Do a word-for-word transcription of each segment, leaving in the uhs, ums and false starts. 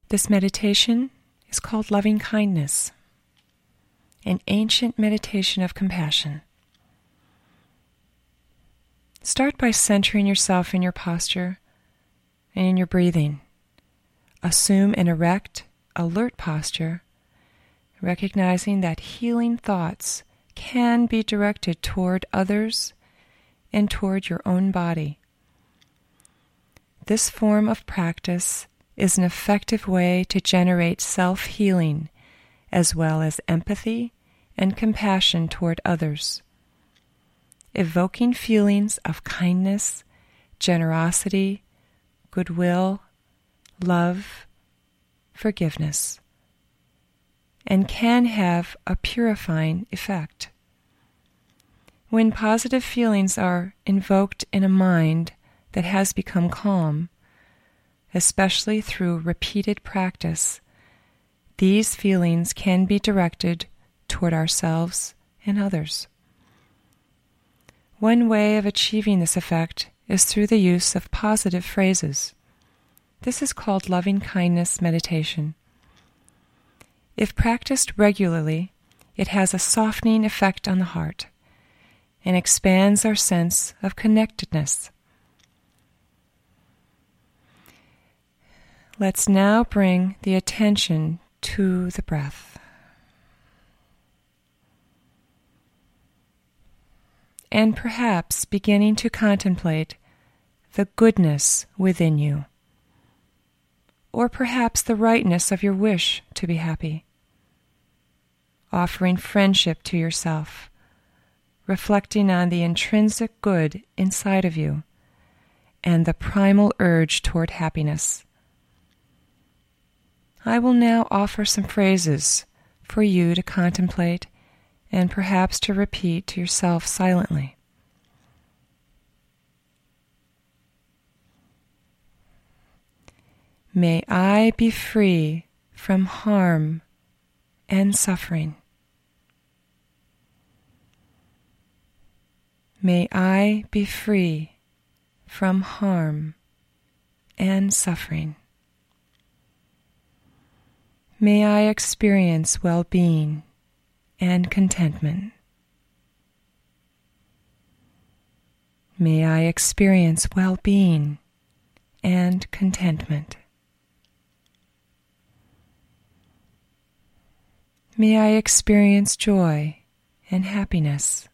This meditation is called loving kindness, an ancient meditation of compassion. Start by centering yourself in your posture and in your breathing. Assume an erect, alert posture, recognizing that healing thoughts can be directed toward others and toward your own body. This form of practice is an effective way to generate self-healing as well as empathy and compassion toward others, evoking feelings of kindness, generosity, goodwill, love, forgiveness, and can have a purifying effect. When positive feelings are invoked in a mind that has become calm, especially through repeated practice, these feelings can be directed toward ourselves and others. One way of achieving this effect is through the use of positive phrases. This is called loving kindness meditation. If practiced regularly, it has a softening effect on the heart and expands our sense of connectedness. Let's now bring the attention to the breath. And perhaps beginning to contemplate the goodness within you, or perhaps the rightness of your wish to be happy. Offering friendship to yourself, reflecting on the intrinsic good inside of you and the primal urge toward happiness. I will now offer some phrases for you to contemplate and perhaps to repeat to yourself silently. May I be free from harm and suffering. May I be free from harm and suffering. May I experience well-being and contentment. May I experience well-being and contentment. May I experience joy and happiness.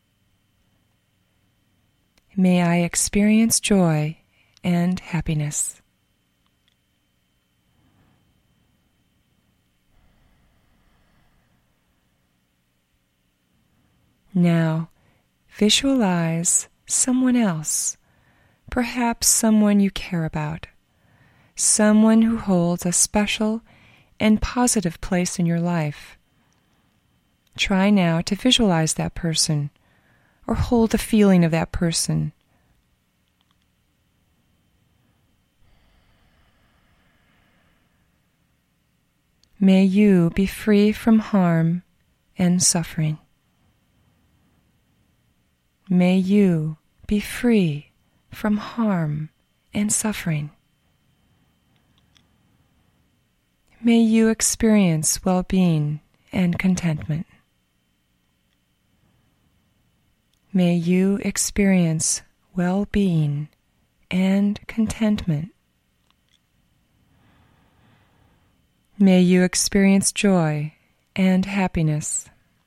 May I experience joy and happiness. Now, visualize someone else, perhaps someone you care about, someone who holds a special and positive place in your life. Try now to visualize that person or hold the feeling of that person. May you be free from harm and suffering. May you be free from harm and suffering. May you experience well-being and contentment. May you experience well-being and contentment. May you experience joy and happiness.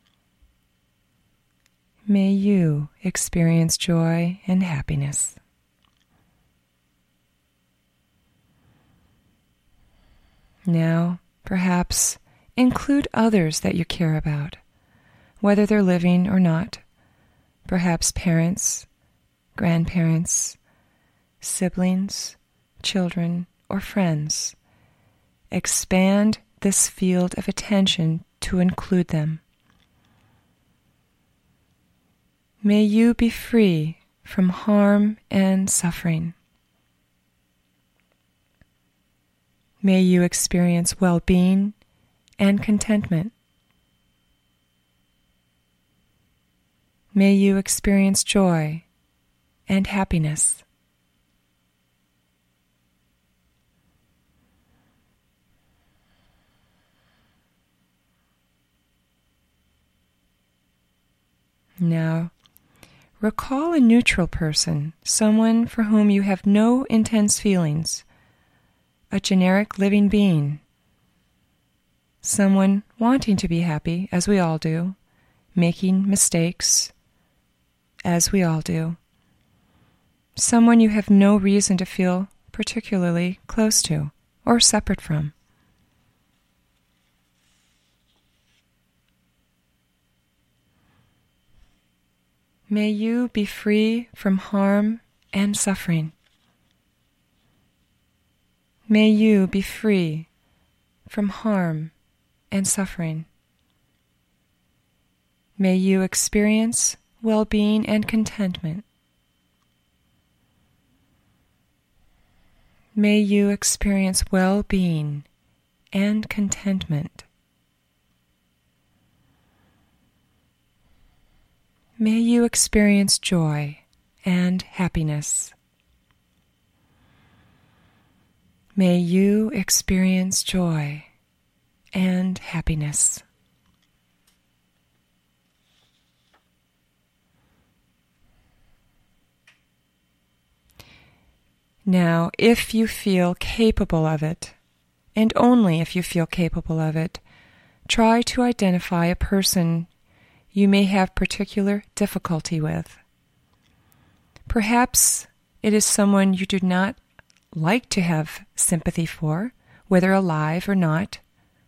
May you experience joy and happiness. Now, perhaps, include others that you care about, whether they're living or not. Perhaps parents, grandparents, siblings, children, or friends. Expand this field of attention to include them. May you be free from harm and suffering. May you experience well-being and contentment. May you experience joy and happiness. Now, recall a neutral person, someone for whom you have no intense feelings, a generic living being, someone wanting to be happy, as we all do, making mistakes, as we all do, someone you have no reason to feel particularly close to or separate from. May you be free from harm and suffering. May you be free from harm and suffering. May you experience well-being and contentment. May you experience well-being and contentment. May you experience joy and happiness. May you experience joy and happiness. Now, if you feel capable of it, and only if you feel capable of it, try to identify a person you may have particular difficulty with. Perhaps it is someone you do not like to have sympathy for, whether alive or not.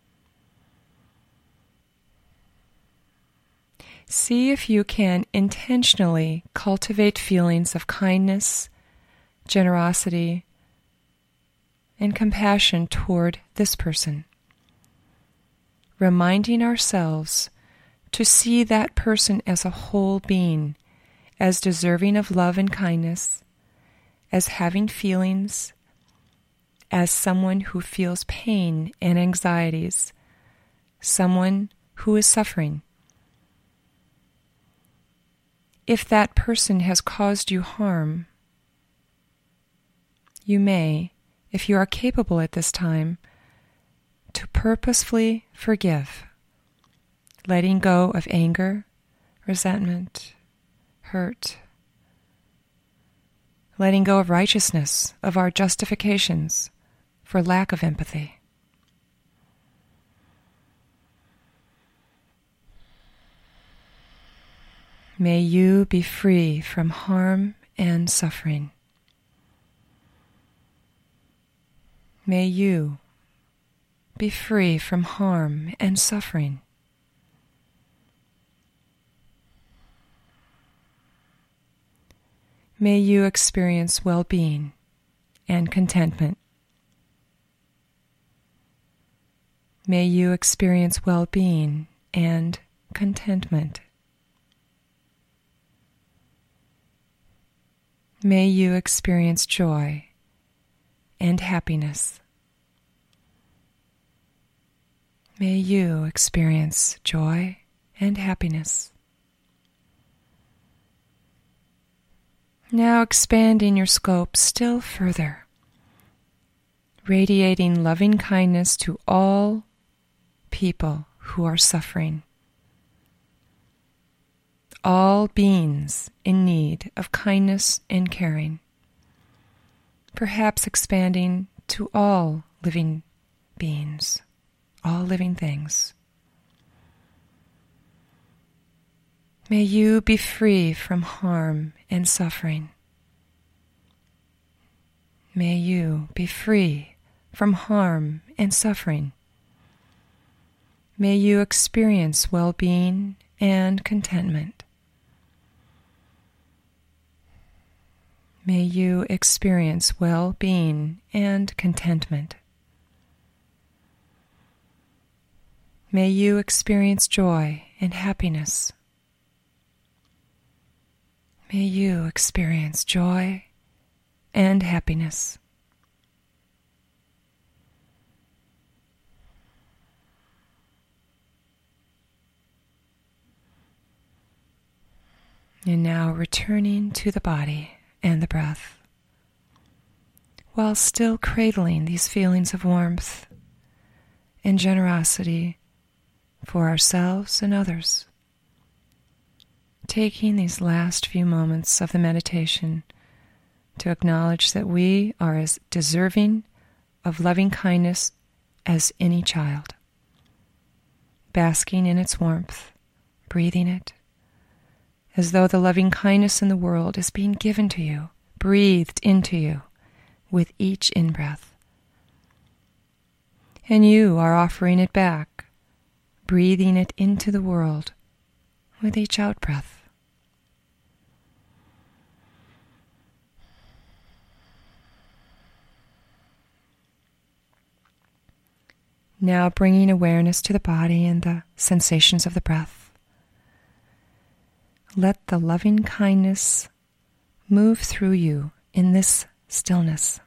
See if you can intentionally cultivate feelings of kindness, generosity, and compassion toward this person, reminding ourselves to see that person as a whole being, as deserving of love and kindness, as having feelings, as someone who feels pain and anxieties, someone who is suffering. If that person has caused you harm, you may, if you are capable at this time, to purposefully forgive, letting go of anger, resentment, hurt, letting go of righteousness, of our justifications for lack of empathy. May you be free from harm and suffering. May you be free from harm and suffering. May you experience well-being and contentment. May you experience well-being and contentment. May you experience joy and happiness. May you experience joy and happiness. Now expanding your scope still further, radiating loving kindness to all people who are suffering, all beings in need of kindness and caring, perhaps expanding to all living beings, all living things. May you be free from harm and suffering. May you be free from harm and suffering. May you experience well-being and contentment. May you experience well-being and contentment. May you experience joy and happiness. May you experience joy and happiness. And now returning to the body and the breath, while still cradling these feelings of warmth and generosity for ourselves and others. taking these last few moments of the meditation to acknowledge that we are as deserving of loving kindness as any child. Basking in its warmth, breathing it, as though the loving kindness in the world is being given to you, breathed into you with each in-breath. And you are offering it back, breathing it into the world with each out-breath. Now bringing awareness to the body and the sensations of the breath. Let the loving kindness move through you in this stillness.